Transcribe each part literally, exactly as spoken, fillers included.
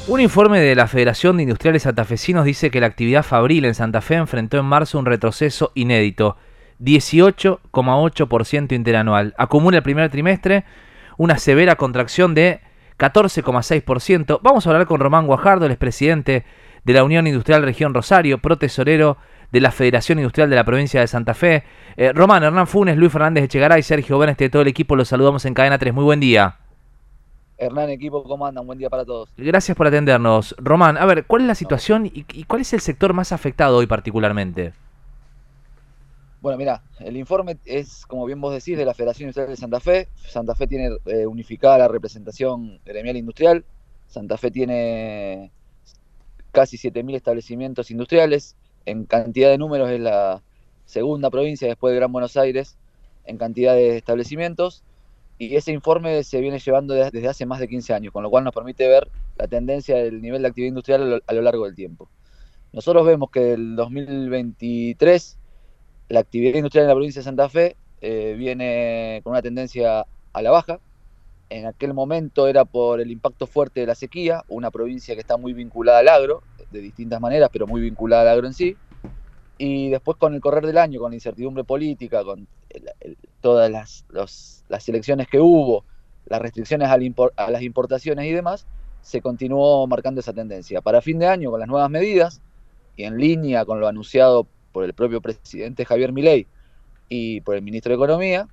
Un informe de la Federación de Industriales Santafesinos dice que la actividad fabril en Santa Fe enfrentó en marzo un retroceso inédito, dieciocho coma ocho por ciento interanual. Acumula el primer trimestre una severa contracción de catorce coma seis por ciento. Vamos a hablar con Román Guajardo, el expresidente de la Unión Industrial Región Rosario, protesorero de la Federación Industrial de la provincia de Santa Fe. Eh, Román, Hernán Funes, Luis Fernández Echegaray, Sergio Beneste, todo el equipo, los saludamos en Cadena tres. Muy buen día. Hernán, equipo, ¿cómo andan? Buen día para todos. Gracias por atendernos. Román, a ver, ¿cuál es la situación y, y cuál es el sector más afectado hoy particularmente? Bueno, mirá, el informe es, como bien vos decís, de la Federación Industrial de Santa Fe. Santa Fe tiene eh, unificada la representación gremial industrial. Santa Fe tiene casi siete mil establecimientos industriales. En cantidad de números es la segunda provincia después de Gran Buenos Aires en cantidad de establecimientos. Y ese informe se viene llevando desde hace más de quince años, con lo cual nos permite ver la tendencia del nivel de actividad industrial a lo largo del tiempo. Nosotros vemos que el dos mil veintitrés la actividad industrial en la provincia de Santa Fe eh, viene con una tendencia a la baja. En aquel momento era por el impacto fuerte de la sequía, una provincia que está muy vinculada al agro, de distintas maneras, pero muy vinculada al agro en sí. Y después, con el correr del año, con la incertidumbre política, con el, el, todas las, los, las elecciones que hubo, las restricciones al import, a las importaciones y demás, se continuó marcando esa tendencia. Para fin de año, con las nuevas medidas, y en línea con lo anunciado por el propio presidente Javier Milei y por el ministro de Economía,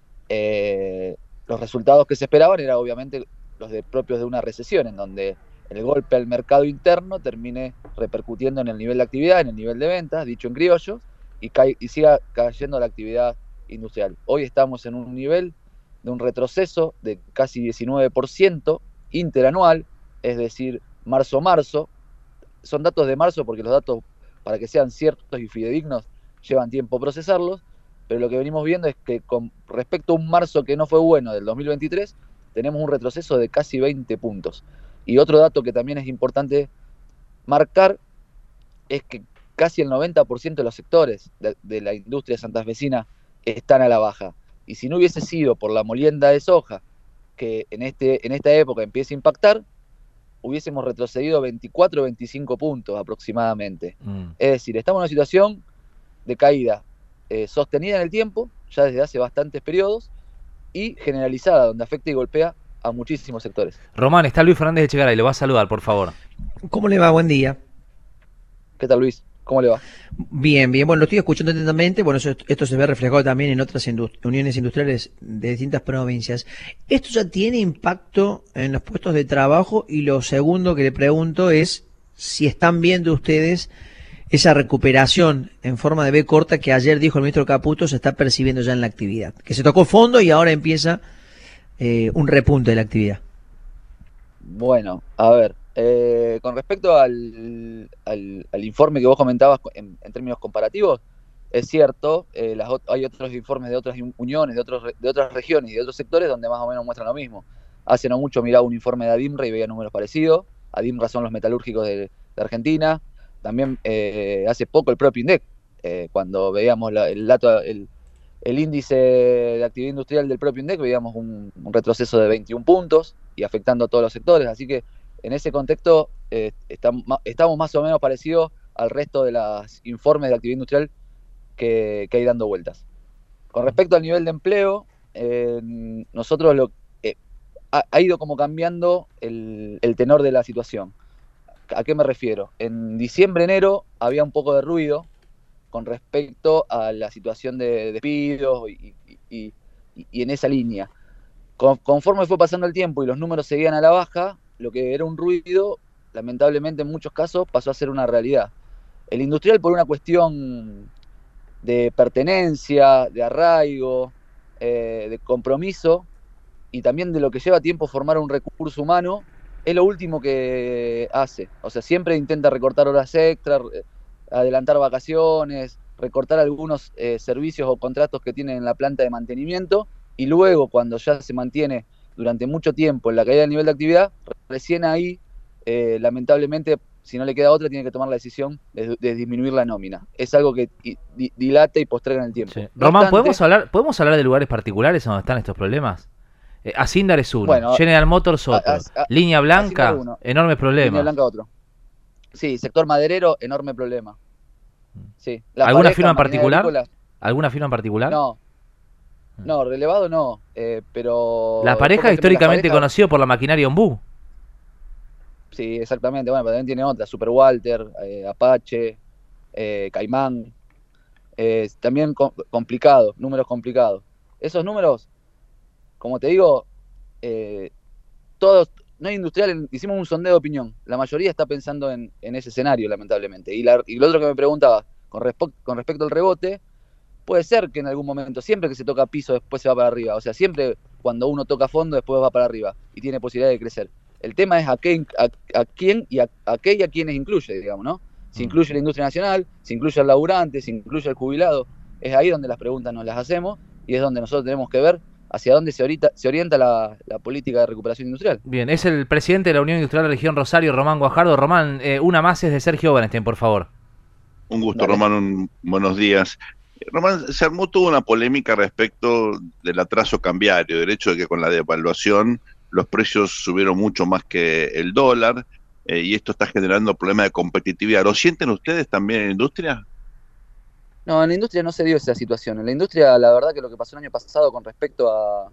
eh, los resultados que se esperaban eran obviamente los de, propios de una recesión, en donde el golpe al mercado interno termine repercutiendo en el nivel de actividad, en el nivel de ventas, dicho en criollo, y, ca y siga cayendo la actividad industrial. Hoy estamos en un nivel de un retroceso de casi diecinueve por ciento interanual, es decir, marzo-marzo. Son datos de marzo porque los datos, para que sean ciertos y fidedignos, llevan tiempo procesarlos, pero lo que venimos viendo es que con respecto a un marzo que no fue bueno del dos mil veintitrés, tenemos un retroceso de casi veinte puntos. Y otro dato que también es importante marcar es que casi el noventa por ciento de los sectores de, de la industria santafesina están a la baja. Y si no hubiese sido por la molienda de soja, que en, este, en esta época empieza a impactar, hubiésemos retrocedido veinticuatro o veinticinco puntos aproximadamente. Mm. Es decir, estamos en una situación de caída eh, sostenida en el tiempo, ya desde hace bastantes periodos, y generalizada, donde afecta y golpea a muchísimos sectores. Román, está Luis Fernández Echegaray, lo va a saludar, por favor. ¿Cómo le va? Buen día. ¿Qué tal, Luis? ¿Cómo le va? Bien, bien. Bueno, lo estoy escuchando atentamente. Bueno, eso, esto se ve reflejado también en otras indust uniones industriales de distintas provincias. ¿Esto ya tiene impacto en los puestos de trabajo? Y lo segundo que le pregunto es si están viendo ustedes esa recuperación en forma de V corta que ayer dijo el ministro Caputo se está percibiendo ya en la actividad. Que se tocó fondo y ahora empieza eh, un repunte de la actividad. Bueno, a ver. Eh, con respecto al, al, al informe que vos comentabas en, en términos comparativos, es cierto, eh, las, hay otros informes de otras uniones, de, otros, de otras regiones y de otros sectores donde más o menos muestran lo mismo. Hace no mucho miraba un informe de ADIMRA y veía números parecidos. ADIMRA son los metalúrgicos de, de Argentina. También eh, hace poco el propio INDEC, eh, cuando veíamos la, el dato, el, el índice de actividad industrial del propio INDEC, veíamos un, un retroceso de veintiún puntos y afectando a todos los sectores. Así que en ese contexto eh, estamos, estamos más o menos parecidos al resto de los informes de actividad industrial que, que hay dando vueltas. Con respecto al nivel de empleo, eh, nosotros lo, eh, ha, ha ido como cambiando el, el tenor de la situación. ¿A qué me refiero? En diciembre, enero había un poco de ruido con respecto a la situación de despidos y, y, y, y en esa línea. Con, conforme fue pasando el tiempo y los números seguían a la baja, lo que era un ruido, lamentablemente en muchos casos, pasó a ser una realidad. El industrial, por una cuestión de pertenencia, de arraigo, eh, de compromiso, y también de lo que lleva tiempo formar un recurso humano, es lo último que hace. O sea, siempre intenta recortar horas extras, adelantar vacaciones, recortar algunos eh, servicios o contratos que tienen en la planta de mantenimiento, y luego, cuando ya se mantiene durante mucho tiempo en la caída del nivel de actividad, recién ahí, eh, lamentablemente, si no le queda otra, tiene que tomar la decisión de, de disminuir la nómina. Es algo que di, dilata y posterga en el tiempo. Sí. Román, obstante, ¿podemos hablar, ¿podemos hablar de lugares particulares donde están estos problemas? Eh, Asindar es uno, Bueno, General Motors otro, a- a- a- Línea Asindar Blanca, uno, enormes Línea problemas. Blanca otro. Sí, sector maderero, enorme problema. Sí, la ¿Alguna pareja, firma en maquinaria particular? agrícola, ¿Alguna firma en particular? no, no, relevado no, eh, La pero después, pareja por ejemplo, las históricamente parejas, conocido por la maquinaria Ombú. sí, exactamente, bueno, pero también tiene otras, Super Walter, eh, Apache, eh, Caimán, eh, también co- complicado, números complicados. Esos números, como te digo, eh, todos, no hay industrial, hicimos un sondeo de opinión, la mayoría está pensando en, en ese escenario, lamentablemente. Y, la, y lo otro que me preguntaba, con, respo- con respecto al rebote, puede ser que en algún momento, siempre que se toca piso, después se va para arriba. O sea, siempre cuando uno toca fondo, después va para arriba y tiene posibilidad de crecer. El tema es a, qué, a, a quién y a, a qué y a quiénes incluye, digamos, ¿no? Si incluye la industria nacional, si incluye al laburante, si incluye al jubilado. Es ahí donde las preguntas nos las hacemos y es donde nosotros tenemos que ver hacia dónde se, ahorita, se orienta la, la política de recuperación industrial. Bien, es el presidente de la Unión Industrial de la Región Rosario, Román Guajardo. Román, eh, una más es de Sergio Bernstein, por favor. Un gusto, Dale. Román, un, buenos días. Román, se armó toda una polémica respecto del atraso cambiario, del hecho de que con la devaluación los precios subieron mucho más que el dólar, eh, y esto está generando problemas de competitividad. ¿Lo sienten ustedes también en la industria? No, en la industria no se dio esa situación. En la industria, la verdad que lo que pasó el año pasado con respecto a,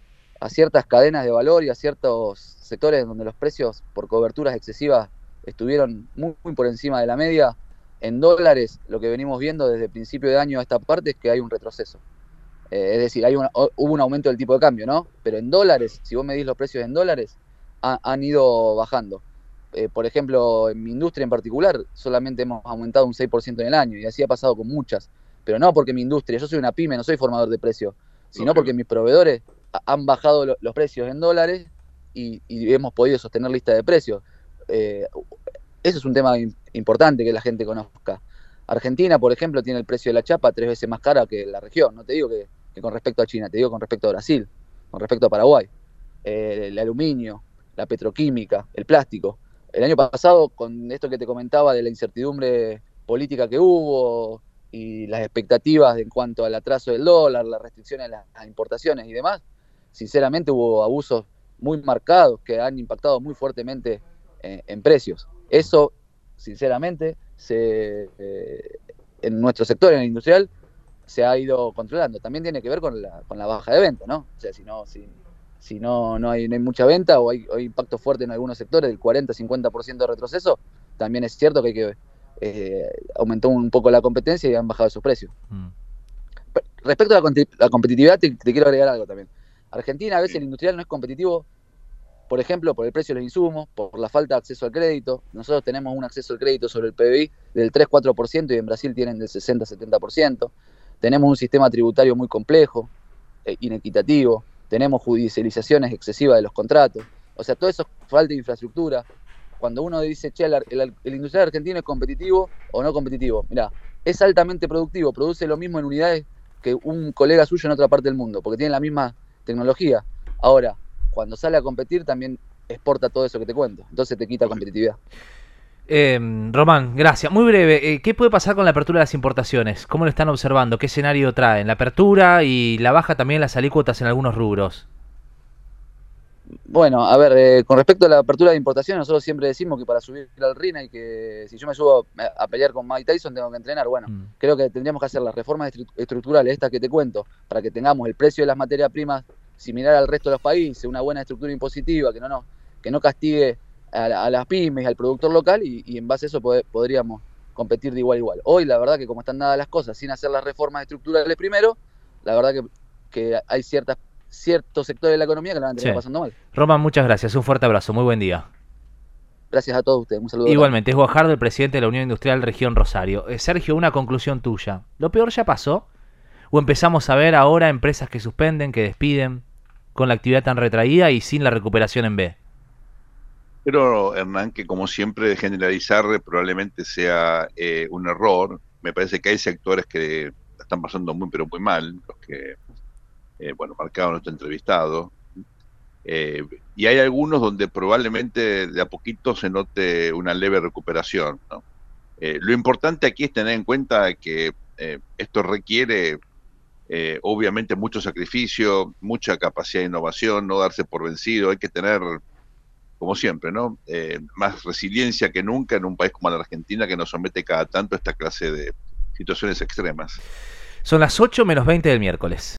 a ciertas cadenas de valor y a ciertos sectores donde los precios por coberturas excesivas estuvieron muy, muy por encima de la media, en dólares, lo que venimos viendo desde el principio de año a esta parte es que hay un retroceso. Eh, es decir, hay una, hubo un aumento del tipo de cambio, ¿no? Pero en dólares, si vos medís los precios en dólares, ha, han ido bajando. Eh, por ejemplo, en mi industria en particular, solamente hemos aumentado un seis por ciento en el año, y así ha pasado con muchas. Pero no porque mi industria, yo soy una pyme, no soy formador de precios, sino Lógico. porque mis proveedores han bajado lo, los precios en dólares y, y hemos podido sostener lista de precios. Eh, eso es un tema importante que la gente conozca. Argentina, por ejemplo, tiene el precio de la chapa tres veces más cara que la región. No te digo que, que con respecto a China, te digo con respecto a Brasil, con respecto a Paraguay. Eh, el aluminio, la petroquímica, el plástico. El año pasado, con esto que te comentaba de la incertidumbre política que hubo y las expectativas en cuanto al atraso del dólar, las restricciones a las importaciones y demás, sinceramente hubo abusos muy marcados que han impactado muy fuertemente en, en precios. Eso, sinceramente, se, eh, en nuestro sector, en el industrial, se ha ido controlando. También tiene que ver con la, con la baja de venta, ¿no? O sea, si no, si, si no, no, hay, no hay mucha venta o hay, hay impacto fuerte en algunos sectores, del cuarenta a cincuenta por ciento de retroceso, también es cierto que hay que eh, aumentó un poco la competencia y han bajado sus precios. Mm. Respecto a la, la competitividad, te, te quiero agregar algo también. Argentina, a veces el industrial no es competitivo, por ejemplo, por el precio de los insumos, por la falta de acceso al crédito. Nosotros tenemos un acceso al crédito sobre el P B I del tres a cuatro por ciento y en Brasil tienen del sesenta a setenta por ciento. Tenemos un sistema tributario muy complejo, eh, inequitativo. Tenemos judicializaciones excesivas de los contratos. O sea, todo eso es falta de infraestructura. Cuando uno dice, che, el, el, el industrial argentino es competitivo o no competitivo, mirá, es altamente productivo, produce lo mismo en unidades que un colega suyo en otra parte del mundo, porque tiene la misma tecnología. Ahora, cuando sale a competir también exporta todo eso que te cuento, entonces te quita competitividad. Eh, Román, gracias. Muy breve, eh, ¿qué puede pasar con la apertura de las importaciones? ¿Cómo lo están observando? ¿Qué escenario traen? La apertura y la baja también las alícuotas en algunos rubros. Bueno, a ver, eh, con respecto a la apertura de importaciones, nosotros siempre decimos que para subir al ring hay que, si yo me subo a, a pelear con Mike Tyson, tengo que entrenar. Bueno, mm. creo que tendríamos que hacer las reformas estructurales, estas que te cuento, para que tengamos el precio de las materias primas similar al resto de los países, una buena estructura impositiva, que no, no, que no castigue a, a las pymes, al productor local, y, y en base a eso pod podríamos competir de igual a igual. Hoy, la verdad que como están dadas las cosas, sin hacer las reformas estructurales primero, la verdad que, que hay ciertas ciertos sectores de la economía que la van a tener sí. pasando mal. Román, muchas gracias. Un fuerte abrazo. Muy buen día. Gracias a todos ustedes. Un saludo. Igualmente, grande. Es Guajardo, el presidente de la Unión Industrial Región Rosario. Eh, Sergio, una conclusión tuya. ¿Lo peor ya pasó? ¿O empezamos a ver ahora empresas que suspenden, que despiden, con la actividad tan retraída y sin la recuperación en B? Pero, Hernán, que como siempre generalizar probablemente sea eh, un error. Me parece que hay sectores que están pasando muy, pero muy mal, los que... Eh, bueno, marcado nuestro entrevistado, eh, y hay algunos donde probablemente de a poquito se note una leve recuperación, ¿no? Eh, lo importante aquí es tener en cuenta que eh, esto requiere eh, obviamente mucho sacrificio, mucha capacidad de innovación, no darse por vencido, hay que tener, como siempre, ¿no? Eh, más resiliencia que nunca en un país como la Argentina, que nos somete cada tanto a esta clase de situaciones extremas. Son las ocho menos veinte del miércoles.